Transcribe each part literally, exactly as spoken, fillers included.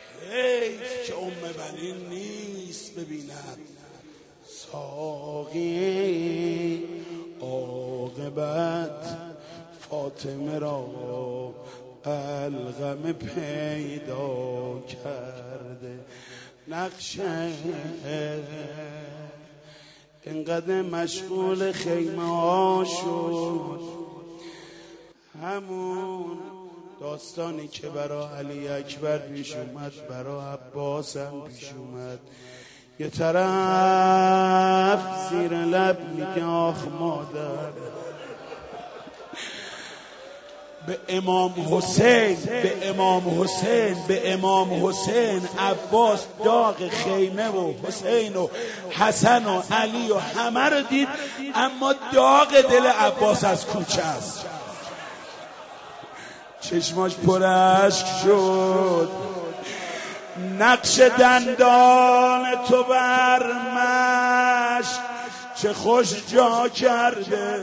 حیف که ام بنین نیست ببیند ساقی عاقبت فاطمه را الغم پیدا کرده. نقشه اینقدر مشغول خیمه ها شد، همون داستانی که برای علی اکبر پیش اومد برای عباس هم پیش اومد. یه طرف زیر لب میگه آخ مادر، به امام حسین به امام حسین به امام حسین عباس داغ خیمه و حسین و حسن و علی و همه رو دید، اما داغ دل عباس از کوچه است. چشماش پر اشک شد. نقش دندان تو بر مشت چه خوش جا کرده.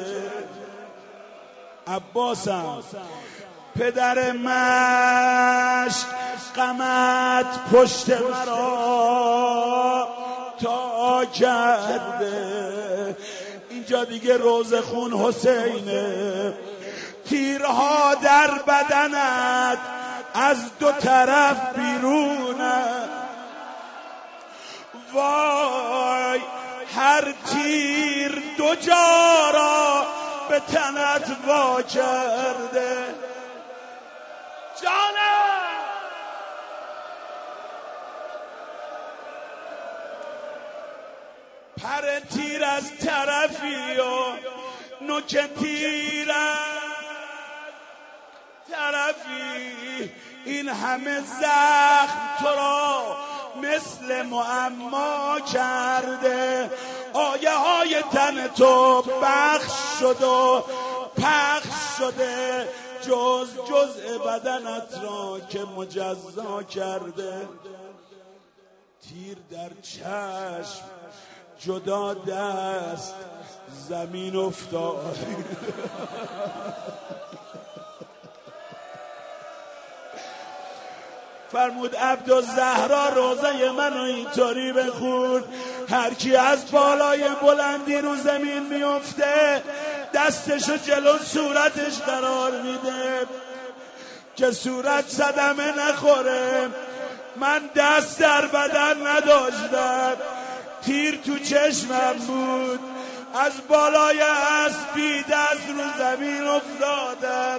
عباسم پدر مشت غمت پشت مرا تا کرده. اینجا دیگه روزه خون حسینه، تیرها در بدنت از دو طرف بیرونه. وای هر تیر دو جا را به تنت وا کرده. جانم پر تیر از طرفی و نوک تیر از طرفی، این همه زخم تو را مثل معما کرده. آیه های تن تو بخش شد و پخش شده، جز جزء بدنت را که مجزا کرده. تیر در چشم جدا دست زمین افتاد. فرمود عبدالزهرا روزه منو اینطوری بخون، هر کی از بالای بلندی رو زمین میفته دستشو جلو صورتش قرار میده که صورت صدمه نخوره. من دست در بدن نداشتم، تیر تو چشمم بود، از بالای اسبی دست رو زمین افتادم.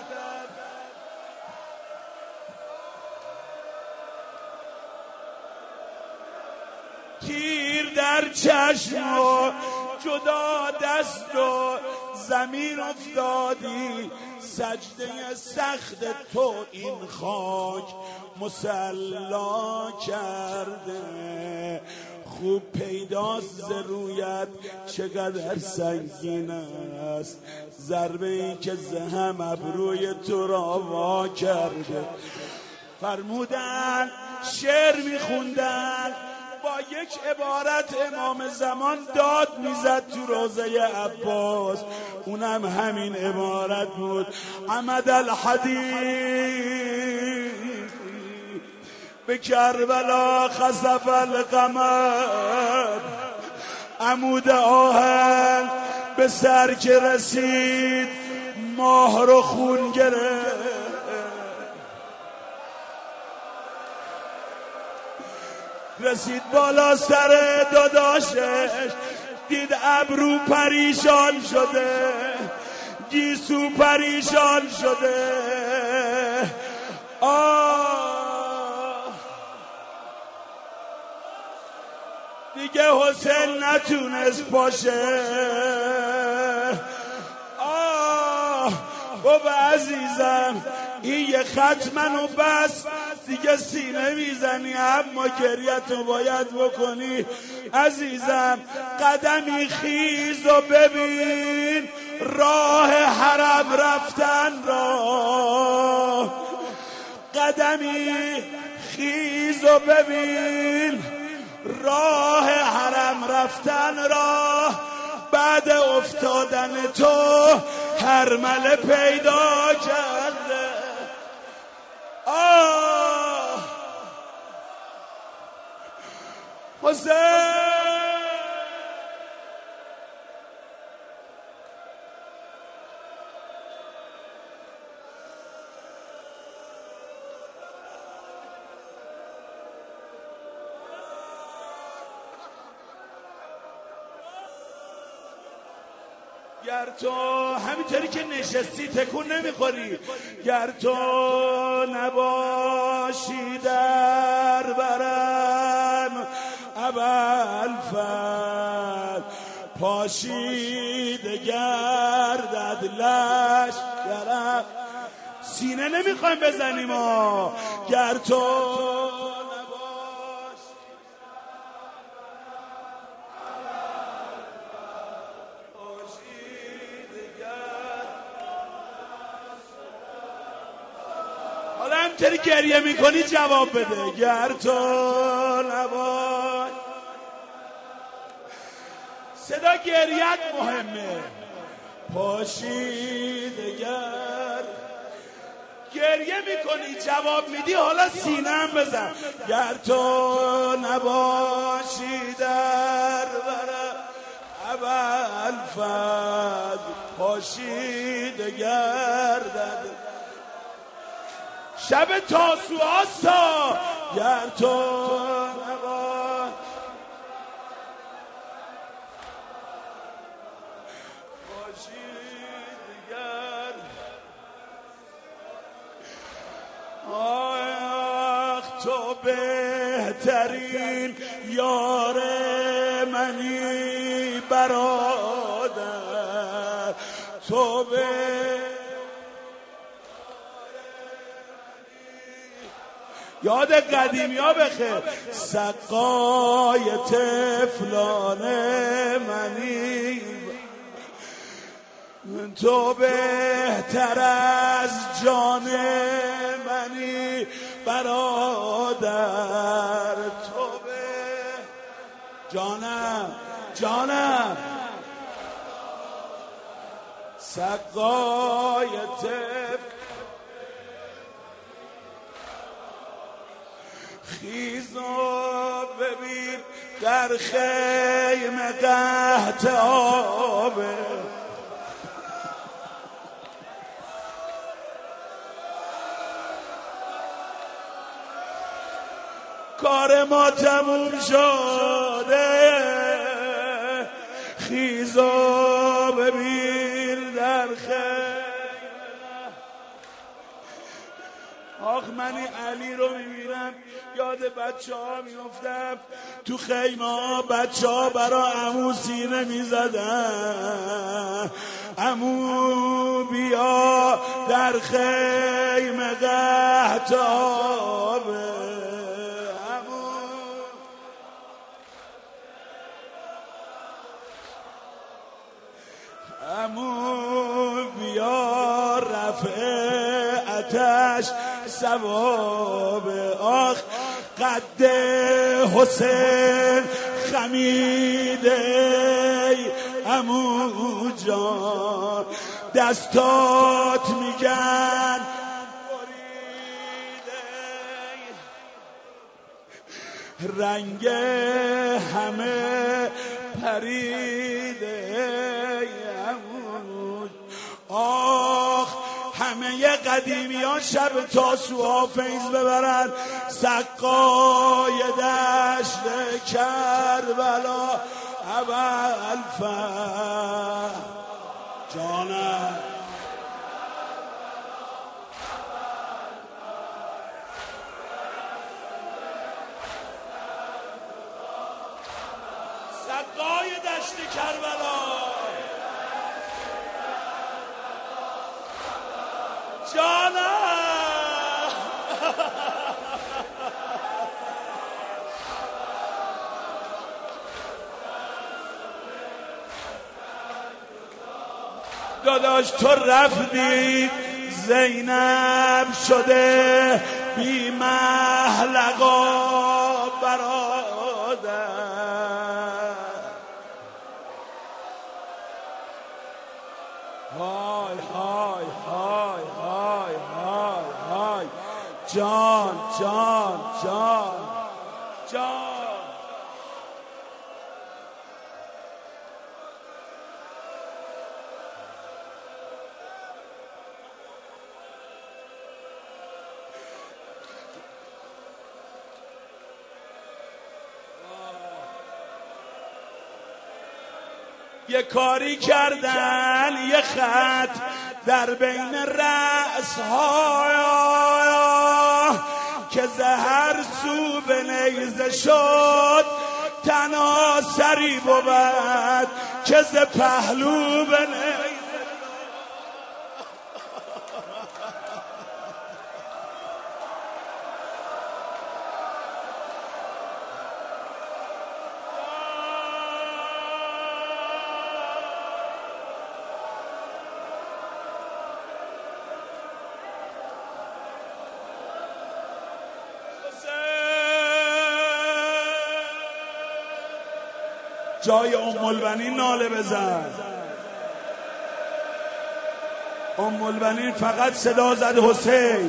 تیر در چشم و جدا دست و زمین افتادی. سجده سخت تو این خاک مسلا کرده. خوب پیداست ز رویت چقدر سنگین است، ضربه ای که زهم ابروی تو را وا کرده. فرمودن شعر میخوندن، با یک عبارت امام زمان داد میزد تو روزه عباس، اونم همین عبارت بود: عمد الحدید به کربلا خسف القمر. عمود آهن به سر که رسید ماه رو خون گرفت. رسید بالا سر داداشش، دید ابرو پریشان شده، گیسو پریشان شده. آه دیگه حسین نتونست باشه. آه بابا عزیزم این یه خط منو بس، دیگه سینه میزنی اما گریتو باید بکنی. عزیزم قدمی خیز و ببین راه حرم رفتن را. قدمی خیز و ببین راه حرم رفتن را. بعد افتادن تو هرمله پیدا کرده. آه حسین. گر تو همینطوری که نشستی تکون نمیخوری، گر تو نباشی در برم ابوالفضل، پاشیده گردد لشکرم. سینه نمیخوایم بزنیم ها. گر تو همینطوری گریه میکنی جواب بده. گر تو نباش. صدا گریت مهمه. پاشیده گرد گریه میکنی جواب میدی، حالا سینه هم بزن. گر تو نباشی در برم ابوالفضل، پاشیده گردد شب تاسوعاستا. گر تو نباش پاشید دیگر. آخ تو بهترین یار منی برادر، تو به یاد قدیمی ها بخیر. سقای طفلان منی، تو بهتر از جان منی برادر، تو به جانم جانم سقای طفل. خیز و ببین در خیمه قحط آبه، کار ما تموم شده. خیز و ببین در خیمه. آخ منی علی رو میبینم یاد بچه ها میفتم تو خیمه ها، بچه ها برا عمو سینه میزدن. عمو بیا در خیمه قحط آبه، عمو عمو بیا رفع آتش ثواب. آخ قد حسین خمیده عمو جان، دستات میگن بریده، رنگ همه پریده عمو. آخ همه قدیمی ها شب تاسوعا فیض ببرن. سقای دشت کربلا ابوالفضل، جانم سقای دشت کربلا، جانم داداش تو رفتی زینب شده بی محلقا برادر. های های های های های های جان جان جان جان یه کاری کردن یه خط در بین رأس‌ها که زهر سو به نیزه شد تنها سری بود که ز پهلو به نیزه. جای ام البنین ناله بزن. ام البنین فقط صدا زد حسین.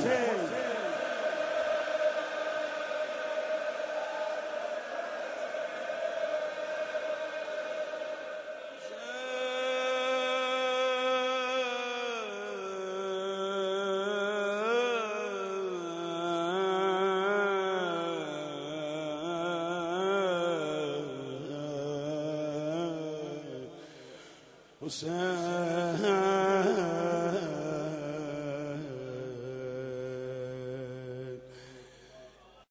حسین